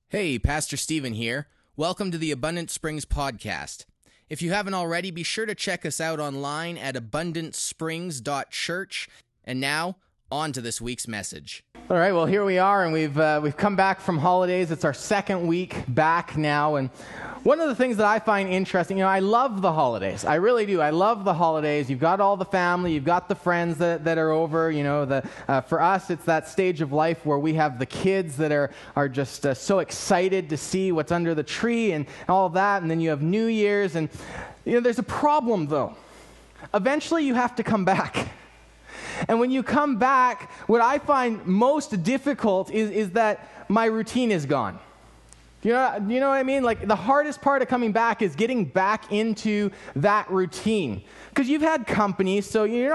Hey, Pastor Stephen here. Welcome to the Abundant Springs podcast. If you haven't already, be sure to check us out online at abundantsprings.church. And now, on to this week's message. All right, well, here we are, and we've come back from holidays. It's our second week back now, and one of the things that I find interesting, I love the holidays. I really do. I love the holidays. You've got all the family. You've got the friends that are over. For us, it's that stage of life where we have the kids that are just so excited to see what's under the tree and all of that, and then you have New Year's, and there's a problem, though. Eventually, you have to come back. And when you come back, what I find most difficult is that my routine is gone. You know what I mean? Like, the hardest part of coming back is getting back into that routine. Because you've had company, so you're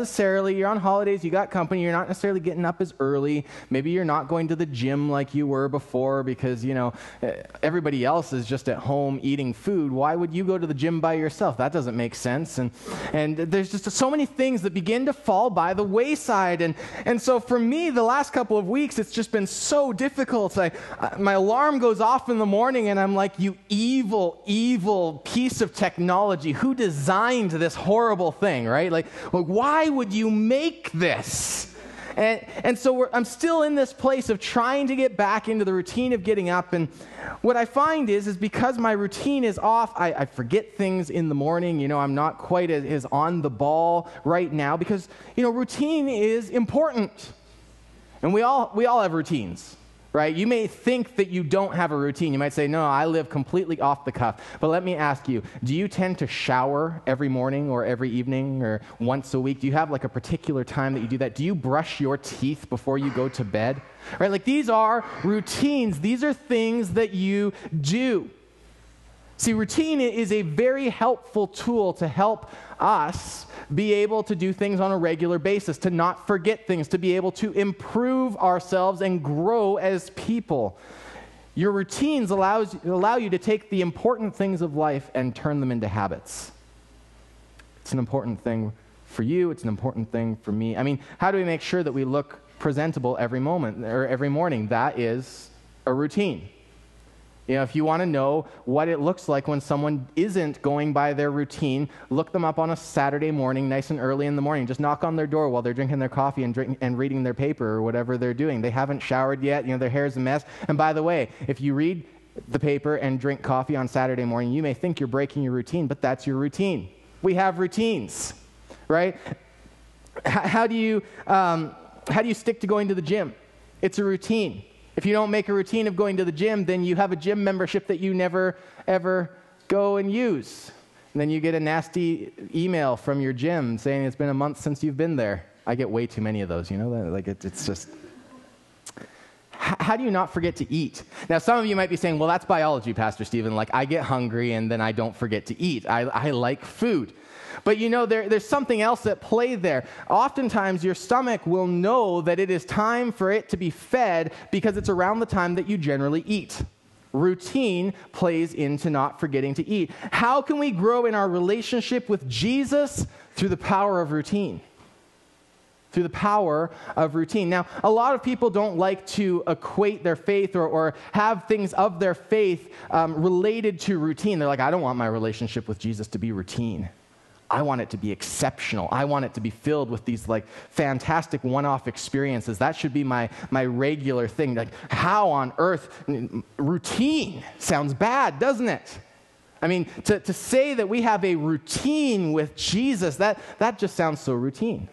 on holidays, you got company, you're not necessarily getting up as early. Maybe you're not going to the gym like you were before because, everybody else is just at home eating food. Why would you go to the gym by yourself? That doesn't make sense. And there's just so many things that begin to fall by the wayside. And so for me, the last couple of weeks, it's just been so difficult. My alarm goes off in the morning and I'm like, you evil, evil piece of technology. Who designed this horrible thing, right? Like, why would you make this? And so I'm still in this place of trying to get back into the routine of getting up. And what I find is because my routine is off, I forget things in the morning. I'm not quite as on the ball right now because, routine is important. And we all have routines. Right? You may think that you don't have a routine. You might say, no, I live completely off the cuff. But let me ask you, do you tend to shower every morning or every evening or once a week? Do you have like a particular time that you do that? Do you brush your teeth before you go to bed? Right? Like, these are routines. These are things that you do. See, routine is a very helpful tool to help us be able to do things on a regular basis, to not forget things, to be able to improve ourselves and grow as people. Your routines allow you to take the important things of life and turn them into habits. It's an important thing for you. It's an important thing for me. I mean, how do we make sure that we look presentable every moment or every morning? That is a routine. If you want to know what it looks like when someone isn't going by their routine, look them up on a Saturday morning, nice and early in the morning. Just knock on their door while they're drinking their coffee and reading their paper or whatever they're doing. They haven't showered yet. Their hair's a mess. And by the way, if you read the paper and drink coffee on Saturday morning, you may think you're breaking your routine, but that's your routine. We have routines, right? How do you stick to going to the gym? It's a routine. If you don't make a routine of going to the gym, then you have a gym membership that you never, ever go and use. And then you get a nasty email from your gym saying it's been a month since you've been there. I get way too many of those, it's just... How do you not forget to eat? Now, some of you might be saying, well, that's biology, Pastor Stephen. Like, I get hungry and then I don't forget to eat. I like food. But there's something else at play there. Oftentimes, your stomach will know that it is time for it to be fed because it's around the time that you generally eat. Routine plays into not forgetting to eat. How can we grow in our relationship with Jesus? Through the power of routine. Through the power of routine. Now, a lot of people don't like to equate their faith or have things of their faith related to routine. They're like, I don't want my relationship with Jesus to be routine. I want it to be exceptional. I want it to be filled with these fantastic one-off experiences. That should be my regular thing. Like, how on earth? Routine sounds bad, doesn't it? I mean, to say that we have a routine with Jesus, that just sounds so routine.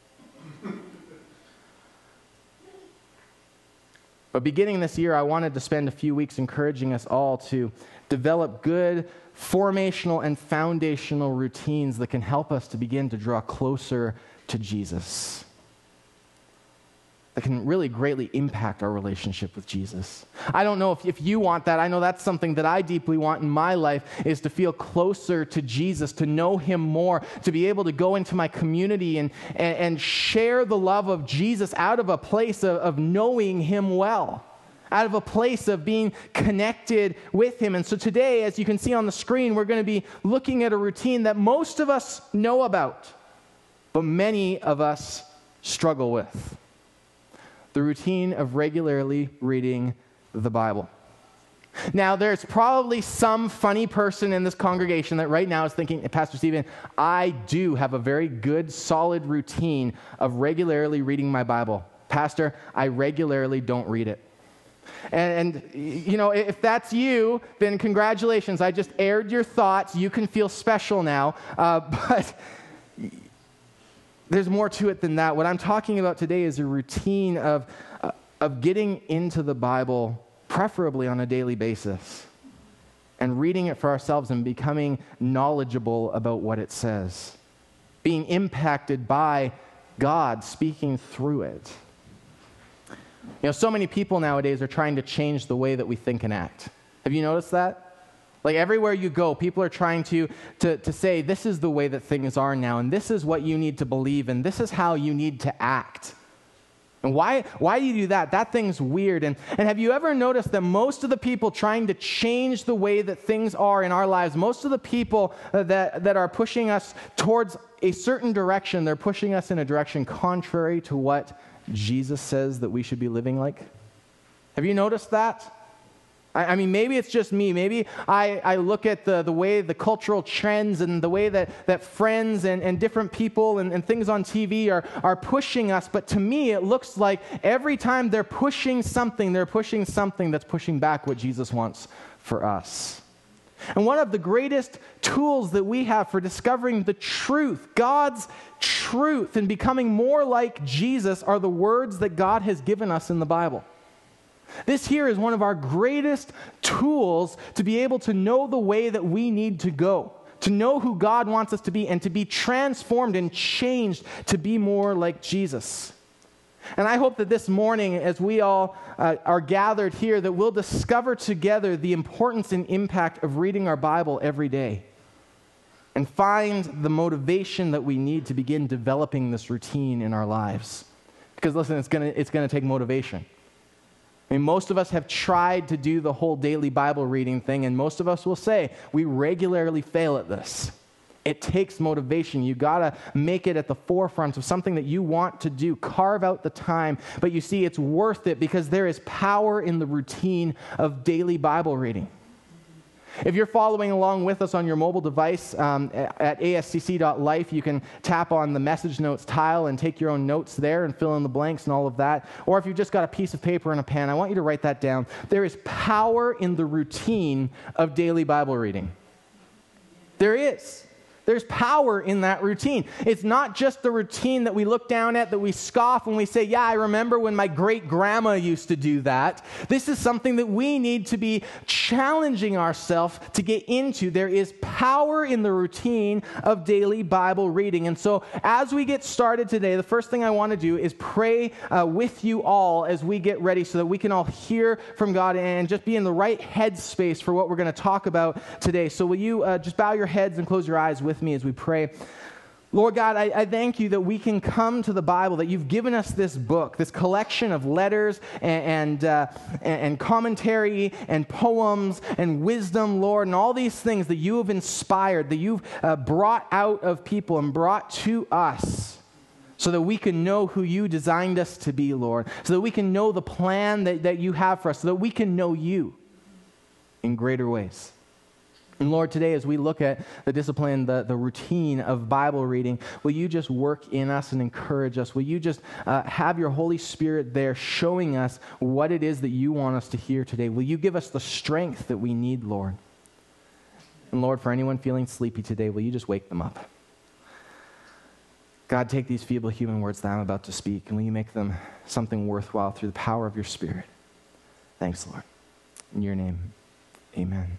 But beginning this year, I wanted to spend a few weeks encouraging us all to develop good formational and foundational routines that can help us to begin to draw closer to Jesus, that can really greatly impact our relationship with Jesus. I don't know if you want that. I know that's something that I deeply want in my life, is to feel closer to Jesus, to know him more, to be able to go into my community and share the love of Jesus out of a place of knowing him well, out of a place of being connected with him. And so today, as you can see on the screen, we're going to be looking at a routine that most of us know about, but many of us struggle with. The routine of regularly reading the Bible. Now, there's probably some funny person in this congregation that right now is thinking, Pastor Stephen, I do have a very good, solid routine of regularly reading my Bible. Pastor, I regularly don't read it. And you know, if that's you, then congratulations. I just aired your thoughts. You can feel special now. But there's more to it than that. What I'm talking about today is a routine of getting into the Bible, preferably on a daily basis, and reading it for ourselves and becoming knowledgeable about what it says, being impacted by God speaking through it. You know, so many people nowadays are trying to change the way that we think and act. Have you noticed that? Like everywhere you go, people are trying to say, this is the way that things are now, and this is what you need to believe, and this is how you need to act. And why do you do that? That thing's weird. And have you ever noticed that most of the people trying to change the way that things are in our lives, most of the people that are pushing us towards a certain direction, they're pushing us in a direction contrary to what Jesus says that we should be living like? Have you noticed that? I mean, maybe it's just me. Maybe I look at the way the cultural trends and the way that friends and different people and things on TV are pushing us. But to me, it looks like every time they're pushing something that's pushing back what Jesus wants for us. And one of the greatest tools that we have for discovering the truth, God's truth, and becoming more like Jesus are the words that God has given us in the Bible. This here is one of our greatest tools to be able to know the way that we need to go, to know who God wants us to be, and to be transformed and changed to be more like Jesus. And I hope that this morning, as we all are gathered here, that we'll discover together the importance and impact of reading our Bible every day and find the motivation that we need to begin developing this routine in our lives. Because listen, it's gonna take motivation. I mean, most of us have tried to do the whole daily Bible reading thing, and most of us will say we regularly fail at this. It takes motivation. You got to make it at the forefront of something that you want to do. Carve out the time. But you see, it's worth it because there is power in the routine of daily Bible reading. If you're following along with us on your mobile device at ascc.life, you can tap on the message notes tile and take your own notes there and fill in the blanks and all of that. Or if you've just got a piece of paper and a pen, I want you to write that down. There is power in the routine of daily Bible reading. There is. There's power in that routine. It's not just the routine that we look down at, that we scoff and we say, yeah, I remember when my great-grandma used to do that. This is something that we need to be challenging ourselves to get into. There is power in the routine of daily Bible reading. And so as we get started today, the first thing I want to do is pray with you all as we get ready so that we can all hear from God and just be in the right headspace for what we're going to talk about today. So will you just bow your heads and close your eyes with me as we pray. Lord God, I thank you that we can come to the Bible, that you've given us this book, this collection of letters and commentary and poems and wisdom, Lord, and all these things that you have inspired, that you've brought out of people and brought to us so that we can know who you designed us to be, Lord, so that we can know the plan that you have for us, so that we can know you in greater ways. And Lord, today as we look at the discipline, the routine of Bible reading, will you just work in us and encourage us? Will you just have your Holy Spirit there showing us what it is that you want us to hear today? Will you give us the strength that we need, Lord? And Lord, for anyone feeling sleepy today, will you just wake them up? God, take these feeble human words that I'm about to speak, and will you make them something worthwhile through the power of your Spirit? Thanks, Lord. In your name, amen.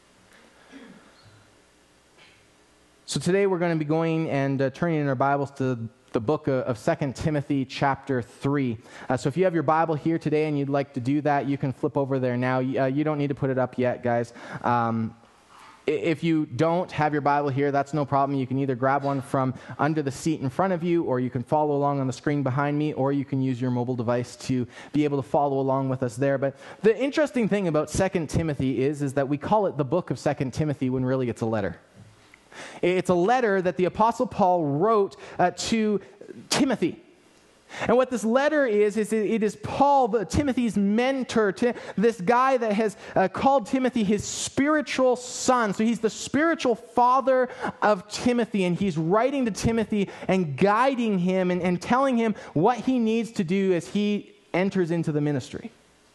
So today we're going to be going and turning in our Bibles to the book of 2 Timothy chapter 3. So if you have your Bible here today and you'd like to do that, you can flip over there now. You don't need to put it up yet, guys. If you don't have your Bible here, that's no problem. You can either grab one from under the seat in front of you, or you can follow along on the screen behind me, or you can use your mobile device to be able to follow along with us there. But the interesting thing about 2 Timothy is that we call it the book of 2 Timothy when really it's a letter. It's a letter that the Apostle Paul wrote to Timothy. And what this letter is it is Paul, Timothy's mentor, this guy that has called Timothy his spiritual son. So he's the spiritual father of Timothy, and he's writing to Timothy and guiding him and telling him what he needs to do as he enters into the ministry.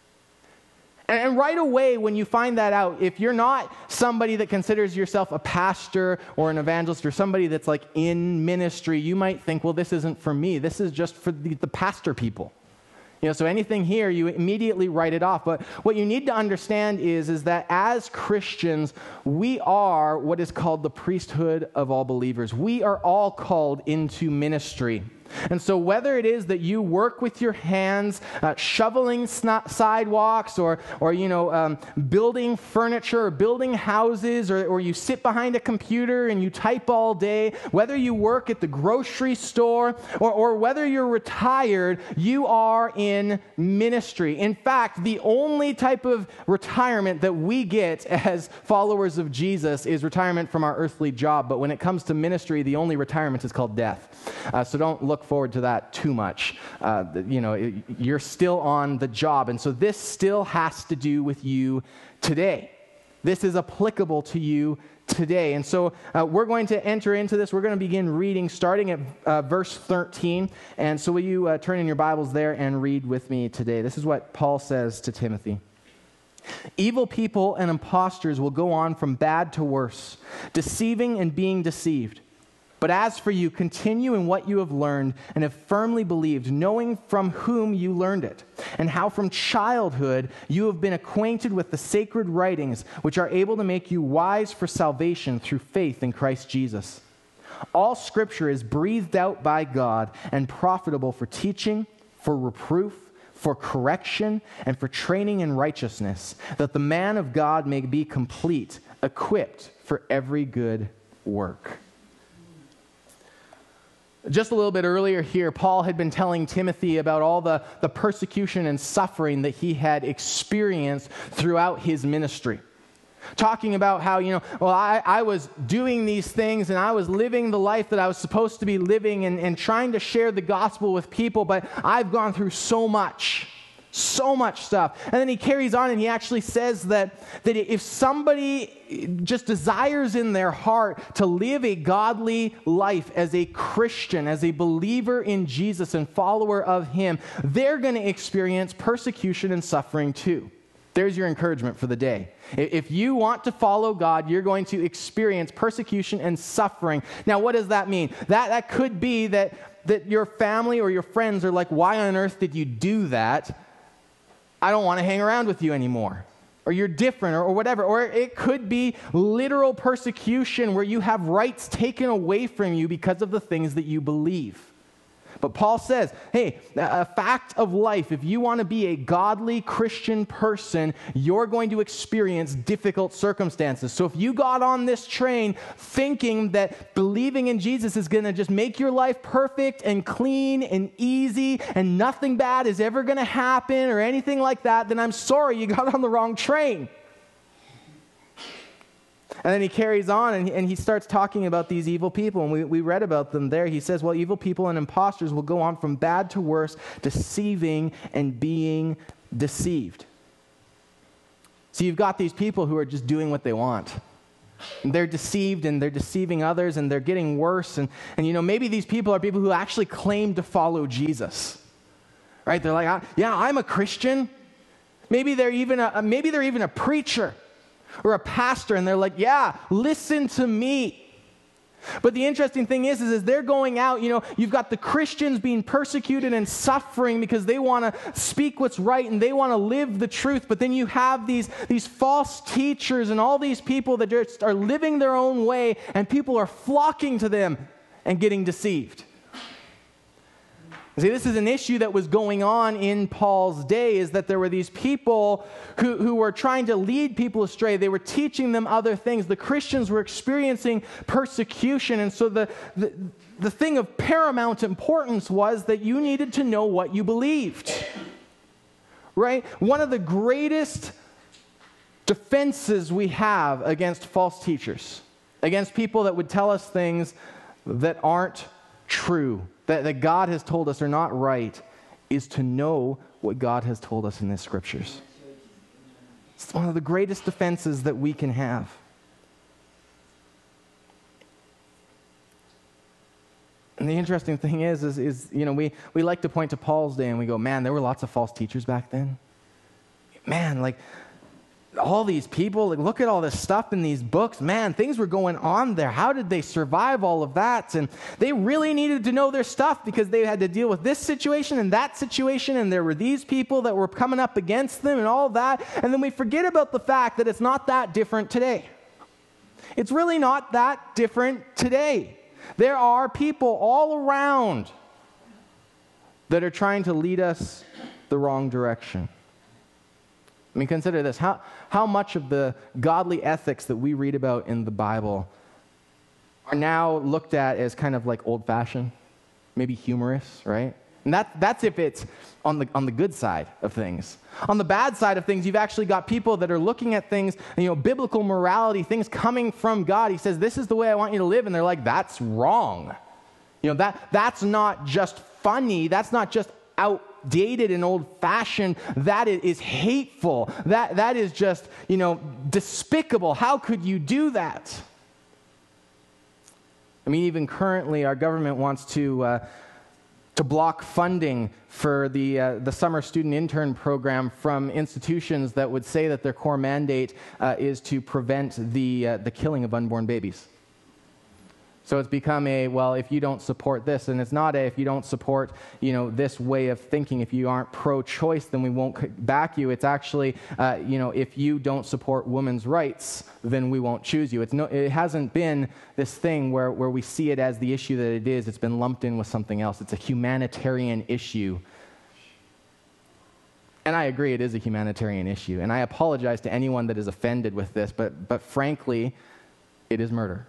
And right away, when you find that out, if you're not somebody that considers yourself a pastor or an evangelist or somebody that's like in ministry, you might think, well, this isn't for me. This is just for the pastor people. So anything here, you immediately write it off. But what you need to understand is that as Christians, we are what is called the priesthood of all believers. We are all called into ministry. And so whether it is that you work with your hands, shoveling sidewalks or building furniture or building houses, or you sit behind a computer and you type all day, whether you work at the grocery store or whether you're retired, you are in ministry. In fact, the only type of retirement that we get as followers of Jesus is retirement from our earthly job. But when it comes to ministry, the only retirement is called death. So don't look forward to that too much. You're still on the job. And so this still has to do with you today. This is applicable to you today. And so we're going to enter into this. We're going to begin reading starting at verse 13. And so will you turn in your Bibles there and read with me today? This is what Paul says to Timothy. Evil people and impostors will go on from bad to worse, deceiving and being deceived. But as for you, continue in what you have learned and have firmly believed, knowing from whom you learned it, and how from childhood you have been acquainted with the sacred writings, which are able to make you wise for salvation through faith in Christ Jesus. All Scripture is breathed out by God and profitable for teaching, for reproof, for correction, and for training in righteousness, that the man of God may be complete, equipped for every good work. Just a little bit earlier here, Paul had been telling Timothy about all the persecution and suffering that he had experienced throughout his ministry. Talking about how, I was doing these things and I was living the life that I was supposed to be living and trying to share the gospel with people, but I've gone through so much stuff. And then he carries on and he actually says that if somebody just desires in their heart to live a godly life as a Christian, as a believer in Jesus and follower of him, they're going to experience persecution and suffering too. There's your encouragement for the day. If you want to follow God, you're going to experience persecution and suffering. Now, what does that mean? That could be that your family or your friends are like, why on earth did you do that? I don't want to hang around with you anymore. Or you're different or whatever. Or it could be literal persecution where you have rights taken away from you because of the things that you believe. But Paul says, hey, a fact of life, if you want to be a godly Christian person, you're going to experience difficult circumstances. So if you got on this train thinking that believing in Jesus is going to just make your life perfect and clean and easy and nothing bad is ever going to happen or anything like that, then I'm sorry, you got on the wrong train. And then he carries on and he starts talking about these evil people. And we read about them there. He says, well, evil people and impostors will go on from bad to worse, deceiving and being deceived. So you've got these people who are just doing what they want. And they're deceived and they're deceiving others and they're getting worse. And maybe these people are people who actually claim to follow Jesus. Right? They're like, yeah, I'm a Christian. Maybe they're even a preacher. Or a pastor, and they're like, yeah, listen to me. But the interesting thing is they're going out, you've got the Christians being persecuted and suffering because they want to speak what's right and they want to live the truth. But then you have these false teachers and all these people that just are living their own way, and people are flocking to them and getting deceived. See, this is an issue that was going on in Paul's day, is that there were these people who were trying to lead people astray. They were teaching them other things. The Christians were experiencing persecution, and so the thing of paramount importance was that you needed to know what you believed. Right? One of the greatest defenses we have against false teachers, against people that would tell us things that aren't true, that God has told us are not right, is to know what God has told us in the Scriptures. It's one of the greatest defenses that we can have. And the interesting thing is we like to point to Paul's day and we go, man, there were lots of false teachers back then. Man, like all these people, like, look at all this stuff in these books. Man, things were going on there. How did they survive all of that? And they really needed to know their stuff because they had to deal with this situation and that situation, and there were these people that were coming up against them and all that. And then we forget about the fact that it's not that different today. It's really not that different today. There are people all around that are trying to lead us the wrong direction. I mean, consider this. How much of the godly ethics that we read about in the Bible are now looked at as kind of like old-fashioned, maybe humorous, right? And that's if it's on the good side of things. On the bad side of things, you've actually got people that are looking at things, biblical morality, things coming from God. He says, this is the way I want you to live. And they're like, that's wrong. That's not just funny. That's not just outdated and old-fashioned. That is hateful. That is just, despicable. How could you do that? I mean, even currently, our government wants to block funding for the summer student intern program from institutions that would say that their core mandate is to prevent the killing of unborn babies. So it's become if you don't support this, and it's not if you don't support, this way of thinking, if you aren't pro-choice, then we won't back you. It's actually, if you don't support women's rights, then we won't choose you. It hasn't been this thing where we see it as the issue that it is. It's been lumped in with something else. It's a humanitarian issue. And I agree, it is a humanitarian issue. And I apologize to anyone that is offended with this, but frankly, it is murder.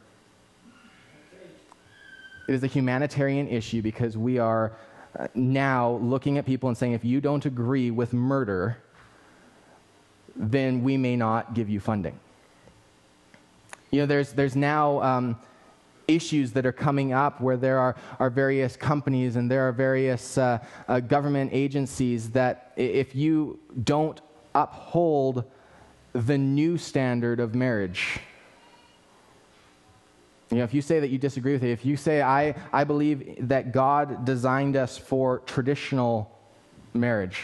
It is a humanitarian issue because we are now looking at people and saying, if you don't agree with murder, then we may not give you funding. There's now issues that are coming up where there are various companies and there are various government agencies that if you don't uphold the new standard of marriage, if you say that you disagree with it, if you say, I believe that God designed us for traditional marriage,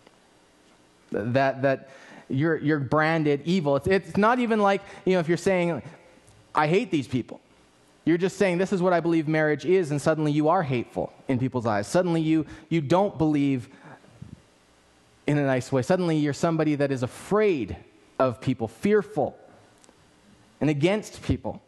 that you're branded evil. It's not even like, if you're saying, I hate these people. You're just saying, this is what I believe marriage is, and suddenly you are hateful in people's eyes. Suddenly you don't believe in a nice way. Suddenly you're somebody that is afraid of people, fearful, and against people.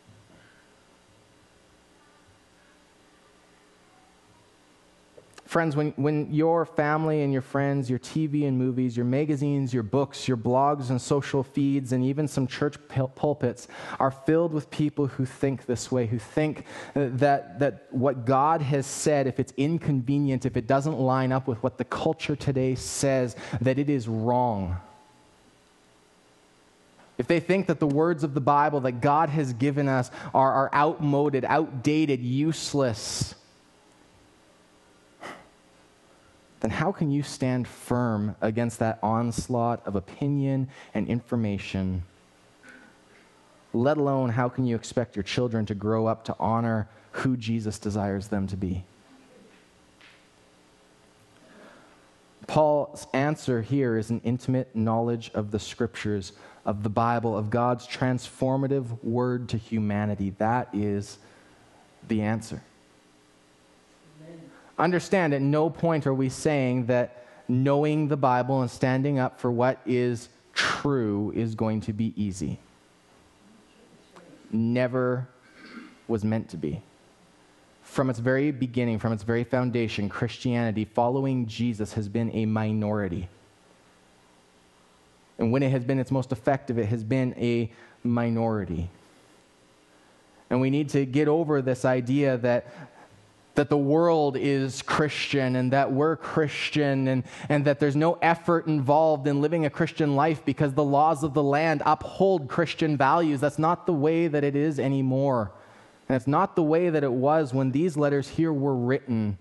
Friends, when your family and your friends, your TV and movies, your magazines, your books, your blogs and social feeds, and even some church pulpits are filled with people who think this way, who think that what God has said, if it's inconvenient, if it doesn't line up with what the culture today says, that it is wrong. If they think that the words of the Bible that God has given us are outmoded, outdated, useless, then how can you stand firm against that onslaught of opinion and information? Let alone, how can you expect your children to grow up to honor who Jesus desires them to be? Paul's answer here is an intimate knowledge of the Scriptures, of the Bible, of God's transformative word to humanity. That is the answer. Understand, at no point are we saying that knowing the Bible and standing up for what is true is going to be easy. Never was meant to be. From its very beginning, from its very foundation, Christianity, following Jesus, has been a minority. And when it has been its most effective, it has been a minority. And we need to get over this idea that the world is Christian and that we're Christian and that there's no effort involved in living a Christian life because the laws of the land uphold Christian values. That's not the way that it is anymore. And it's not the way that it was when these letters here were written.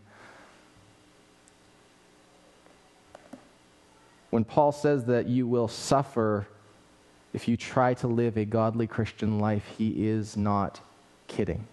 When Paul says that you will suffer if you try to live a godly Christian life, he is not kidding.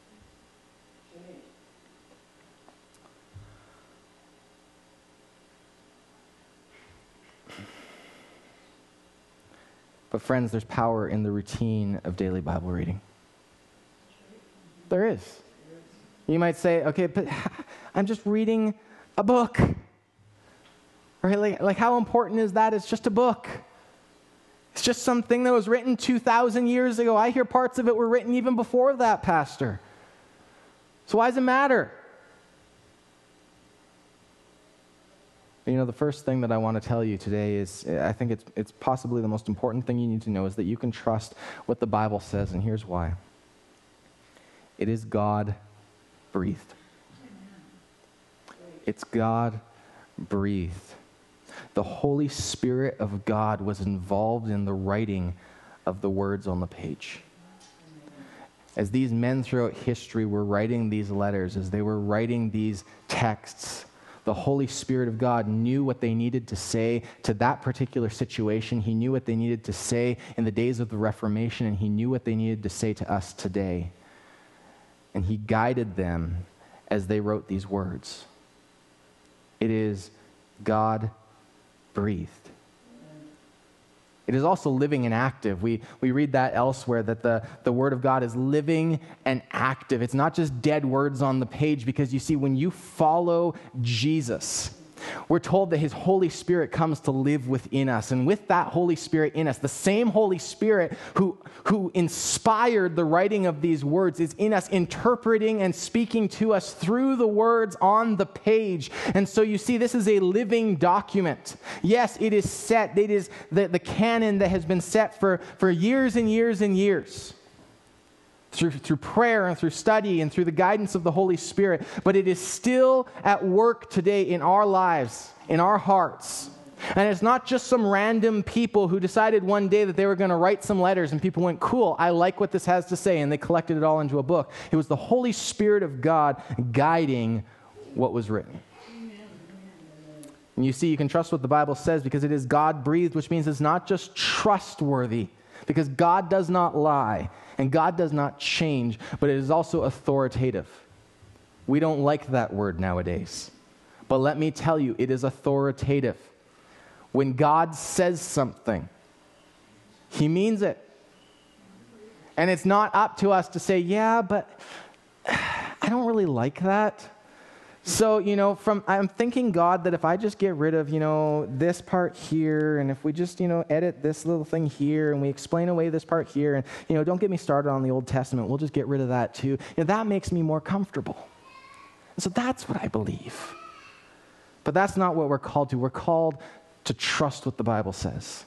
But friends, there's power in the routine of daily Bible reading. There is. You might say, okay, but I'm just reading a book. Right? Like how important is that? It's just a book. It's just something that was written 2,000 years ago. I hear parts of it were written even before that, Pastor. So why does it matter? You know, the first thing that I want to tell you today is, I think it's possibly the most important thing you need to know, is that you can trust what the Bible says, and here's why. It is God-breathed. It's God-breathed. The Holy Spirit of God was involved in the writing of the words on the page. As these men throughout history were writing these letters, as they were writing these texts, the Holy Spirit of God knew what they needed to say to that particular situation. He knew what they needed to say in the days of the Reformation, and he knew what they needed to say to us today. And he guided them as they wrote these words. It is God-breathed. It is also living and active. We read that elsewhere, that the Word of God is living and active. It's not just dead words on the page, because you see, when you follow Jesus, we're told that his Holy Spirit comes to live within us. And with that Holy Spirit in us, the same Holy Spirit who inspired the writing of these words is in us, interpreting and speaking to us through the words on the page. And so you see, this is a living document. Yes, it is set. It is the canon that has been set for years and years and years. Through prayer and through study and through the guidance of the Holy Spirit. But it is still at work today in our lives, in our hearts. And it's not just some random people who decided one day that they were going to write some letters, and people went, cool, I like what this has to say, and they collected it all into a book. It was the Holy Spirit of God guiding what was written. And you see, you can trust what the Bible says because it is God-breathed, which means it's not just trustworthy, because God does not lie. And God does not change, but it is also authoritative. We don't like that word nowadays. But let me tell you, it is authoritative. When God says something, he means it. And it's not up to us to say, yeah, but I don't really like that. So, I'm thinking, God, that if I just get rid of, this part here, and if we just, edit this little thing here, and we explain away this part here, and, don't get me started on the Old Testament, we'll just get rid of that too. That makes me more comfortable. And so that's what I believe. But that's not what we're called to. We're called to trust what the Bible says.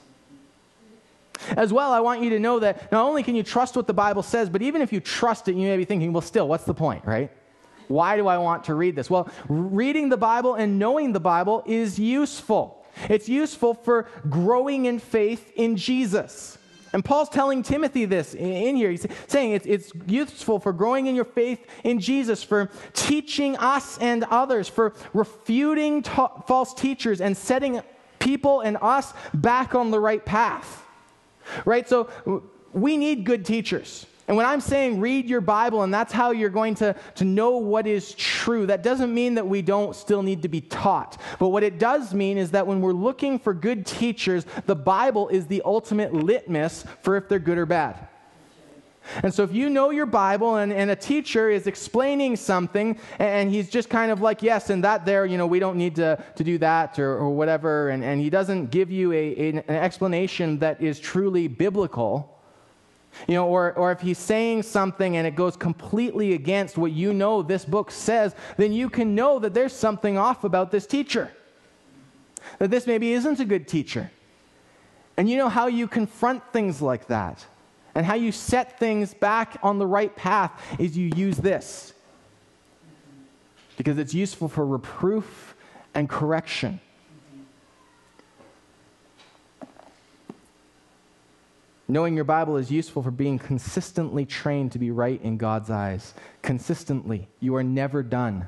As well, I want you to know that not only can you trust what the Bible says, but even if you trust it, you may be thinking, well, still, what's the point, right? Why do I want to read this? Well, reading the Bible and knowing the Bible is useful. It's useful for growing in faith in Jesus. And Paul's telling Timothy this in here. He's saying it's useful for growing in your faith in Jesus, for teaching us and others, for refuting false teachers and setting people and us back on the right path. Right? So we need good teachers. And when I'm saying read your Bible and that's how you're going to know what is true, that doesn't mean that we don't still need to be taught. But what it does mean is that when we're looking for good teachers, the Bible is the ultimate litmus for if they're good or bad. And so if you know your Bible and a teacher is explaining something and he's just kind of like, yes, and that there, we don't need to do that or whatever, and he doesn't give you an explanation that is truly biblical, or if he's saying something and it goes completely against what this book says, then you can know that there's something off about this teacher. That this maybe isn't a good teacher. And you know how you confront things like that. And how you set things back on the right path is you use this. Because it's useful for reproof and correction. Knowing your Bible is useful for being consistently trained to be right in God's eyes. Consistently. You are never done.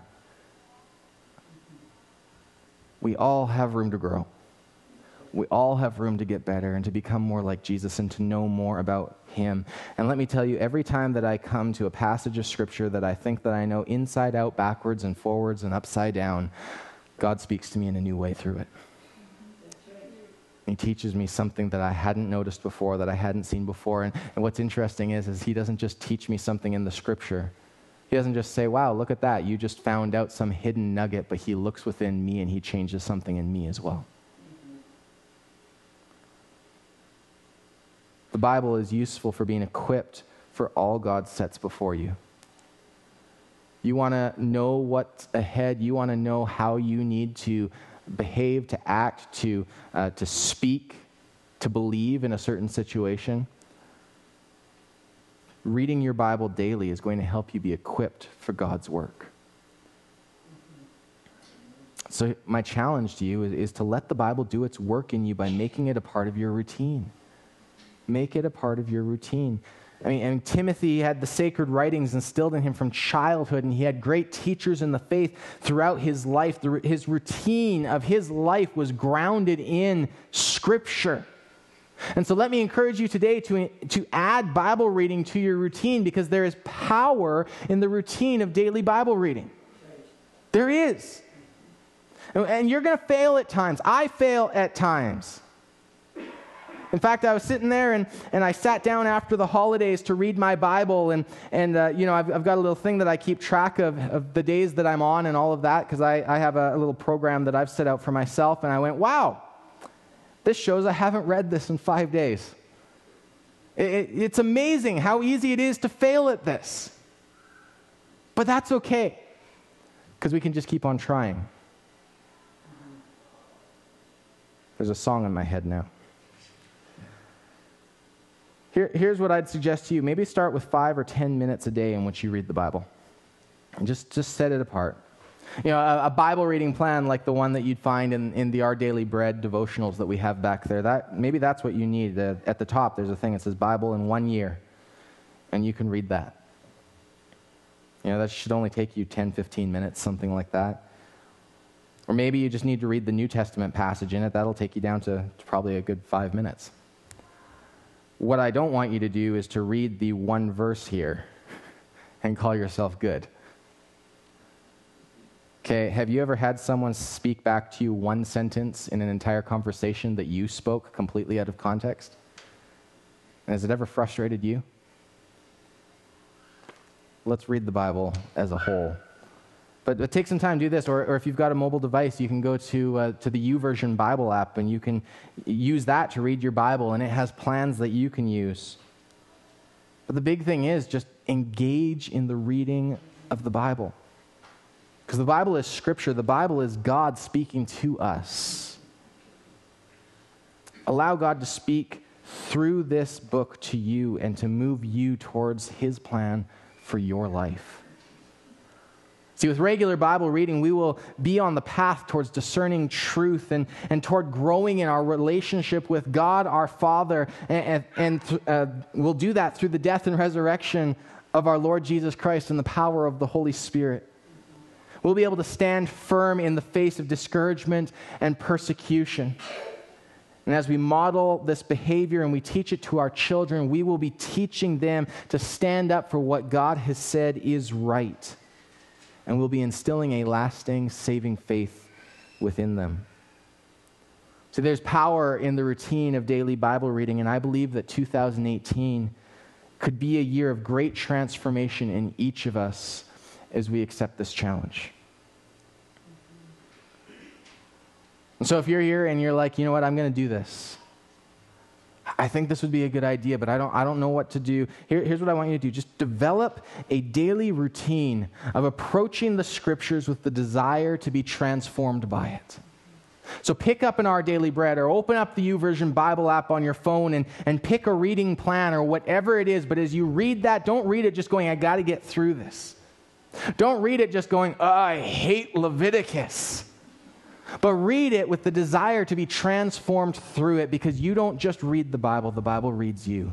We all have room to grow. We all have room to get better and to become more like Jesus and to know more about him. And let me tell you, every time that I come to a passage of Scripture that I think that I know inside out, backwards and forwards and upside down, God speaks to me in a new way through it. He teaches me something that I hadn't noticed before, that I hadn't seen before. And what's interesting is he doesn't just teach me something in the Scripture. He doesn't just say, wow, look at that. You just found out some hidden nugget, but he looks within me and he changes something in me as well. The Bible is useful for being equipped for all God sets before you. You want to know what's ahead. You want to know how you need to behave, to act, to speak, to believe in a certain situation. Reading your Bible daily is going to help you be equipped for God's work. So my challenge to you is to let the Bible do its work in you by making it a part of your routine. Make it a part of your routine. And Timothy had the sacred writings instilled in him from childhood, and he had great teachers in the faith throughout his life. His routine of his life was grounded in Scripture. And so let me encourage you today to add Bible reading to your routine, because there is power in the routine of daily Bible reading. There is. And you're going to fail at times. I fail at times. In fact, I was sitting there and I sat down after the holidays to read my Bible, and I've got a little thing that I keep track of the days that I'm on and all of that, because I have a little program that I've set out for myself, and I went, wow, this shows I haven't read this in 5 days. It's amazing how easy it is to fail at this. But that's okay, because we can just keep on trying. There's a song in my head now. Here's what I'd suggest to you. Maybe start with 5 or 10 minutes a day in which you read the Bible. And just set it apart. A Bible reading plan like the one that you'd find in the Our Daily Bread devotionals that we have back there. Maybe that's what you need. At the top, there's a thing that says Bible in 1 year. And you can read that. That should only take you 10, 15 minutes, something like that. Or maybe you just need to read the New Testament passage in it. That'll take you down to probably a good 5 minutes. What I don't want you to do is to read the one verse here and call yourself good. Okay, have you ever had someone speak back to you one sentence in an entire conversation that you spoke completely out of context? And has it ever frustrated you? Let's read the Bible as a whole. But take some time to do this, or if you've got a mobile device, you can go to the YouVersion Bible app, and you can use that to read your Bible, and it has plans that you can use. But the big thing is just engage in the reading of the Bible. Because the Bible is Scripture. The Bible is God speaking to us. Allow God to speak through this book to you and to move you towards His plan for your life. See, with regular Bible reading, we will be on the path towards discerning truth and toward growing in our relationship with God, our Father, and we'll do that through the death and resurrection of our Lord Jesus Christ and the power of the Holy Spirit. We'll be able to stand firm in the face of discouragement and persecution. And as we model this behavior and we teach it to our children, we will be teaching them to stand up for what God has said is right. And we'll be instilling a lasting, saving faith within them. So there's power in the routine of daily Bible reading, and I believe that 2018 could be a year of great transformation in each of us as we accept this challenge. And so if you're here and you're like, you know what, I'm going to do this. I think this would be a good idea, but I don't know what to do. Here's what I want you to do. Just develop a daily routine of approaching the Scriptures with the desire to be transformed by it. So pick up an Our Daily Bread or open up the YouVersion Bible app on your phone and pick a reading plan or whatever it is. But as you read that, don't read it just going, I got to get through this. Don't read it just going, I hate Leviticus. but read it with the desire to be transformed through it, because you don't just read the Bible reads you.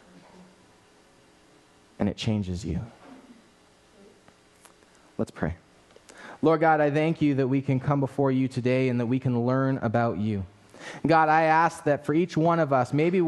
And it changes you. Let's pray. Lord God, I thank you that we can come before you today and that we can learn about you. God, I ask that for each one of us, maybe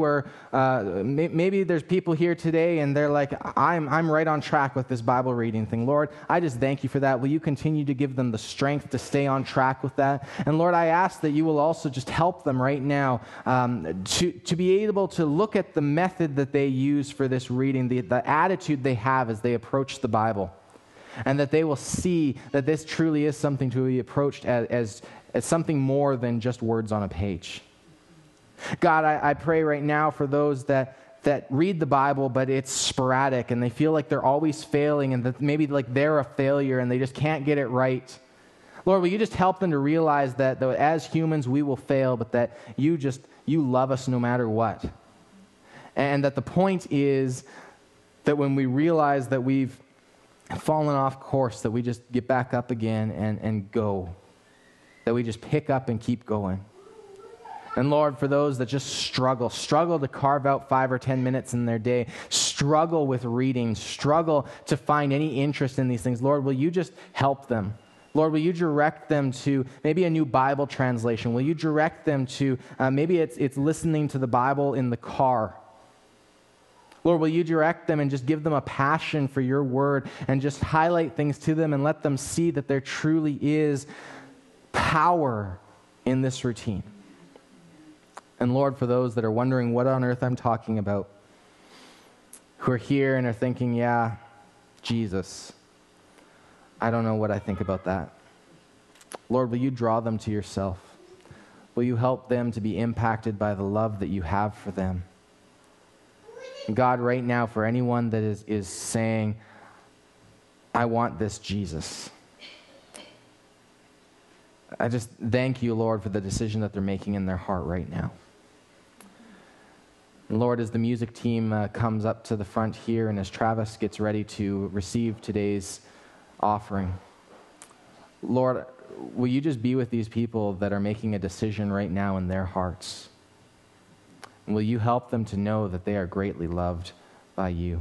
there's people here today and they're like, I'm right on track with this Bible reading thing. Lord, I just thank you for that. Will you continue to give them the strength to stay on track with that? And Lord, I ask that you will also just help them right now to be able to look at the method that they use for this reading, the attitude they have as they approach the Bible. And that they will see that this truly is something to be approached as something more than just words on a page. God, I pray right now for those that read the Bible, but it's sporadic, and they feel like they're always failing, and that maybe like they're a failure, and they just can't get it right. Lord, will you just help them to realize that though as humans we will fail, but that you love us no matter what. And that the point is that when we realize that we've fallen off course, that we just get back up again and go. That we just pick up and keep going. And Lord, for those that just struggle to carve out 5 or 10 minutes in their day, struggle with reading, struggle to find any interest in these things, Lord, will you just help them? Lord, will you direct them to maybe a new Bible translation? Will you direct them to, maybe it's listening to the Bible in the car? Lord, will you direct them and just give them a passion for your word and just highlight things to them and let them see that there truly is power in this routine. And Lord, for those that are wondering what on earth I'm talking about, who are here and are thinking, yeah, Jesus, I don't know what I think about that. Lord, will you draw them to yourself? Will you help them to be impacted by the love that you have for them? God, right now, for anyone that is saying, I want this Jesus, I just thank you, Lord, for the decision that they're making in their heart right now. And Lord, as the music team comes up to the front here and as Travis gets ready to receive today's offering, Lord, will you just be with these people that are making a decision right now in their hearts? Will you help them to know that they are greatly loved by you?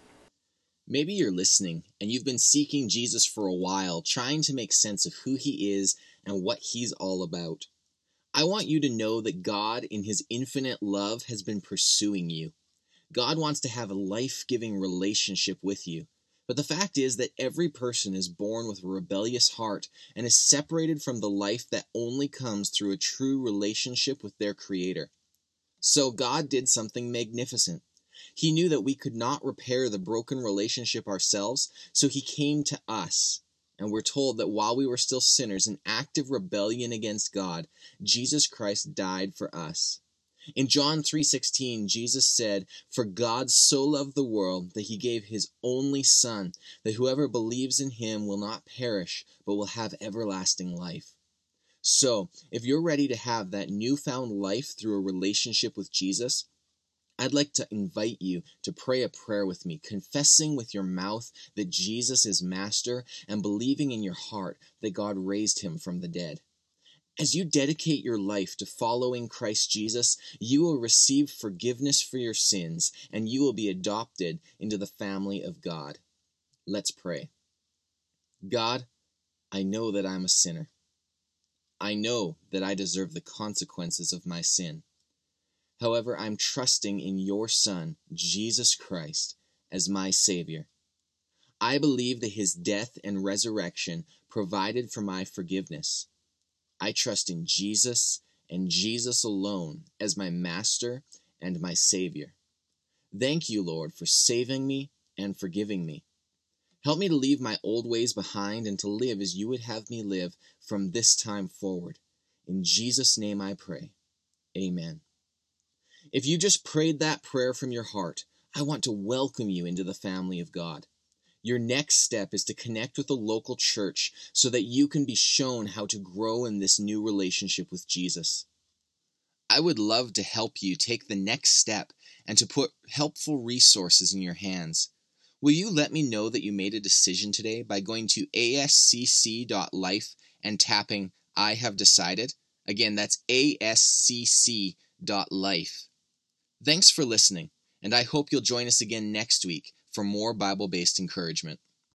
Maybe you're listening and you've been seeking Jesus for a while, trying to make sense of who he is and what he's all about. I want you to know that God, in his infinite love, has been pursuing you. God wants to have a life-giving relationship with you. But the fact is that every person is born with a rebellious heart and is separated from the life that only comes through a true relationship with their Creator. So God did something magnificent. He knew that we could not repair the broken relationship ourselves, so he came to us. And we're told that while we were still sinners in active rebellion against God, Jesus Christ died for us. In John 3:16, Jesus said, "For God so loved the world that he gave his only Son, that whoever believes in him will not perish, but will have everlasting life." So, if you're ready to have that newfound life through a relationship with Jesus, I'd like to invite you to pray a prayer with me, confessing with your mouth that Jesus is Master and believing in your heart that God raised him from the dead. As you dedicate your life to following Christ Jesus, you will receive forgiveness for your sins and you will be adopted into the family of God. Let's pray. God, I know that I'm a sinner. I know that I deserve the consequences of my sin. However, I'm trusting in your Son, Jesus Christ, as my Savior. I believe that his death and resurrection provided for my forgiveness. I trust in Jesus and Jesus alone as my Master and my Savior. Thank you, Lord, for saving me and forgiving me. Help me to leave my old ways behind and to live as you would have me live from this time forward. In Jesus' name I pray. Amen. If you just prayed that prayer from your heart, I want to welcome you into the family of God. Your next step is to connect with a local church so that you can be shown how to grow in this new relationship with Jesus. I would love to help you take the next step and to put helpful resources in your hands. Will you let me know that you made a decision today by going to ascc.life and tapping I have decided. Again, that's ASCC.life. Thanks for listening, and I hope you'll join us again next week for more Bible-based encouragement.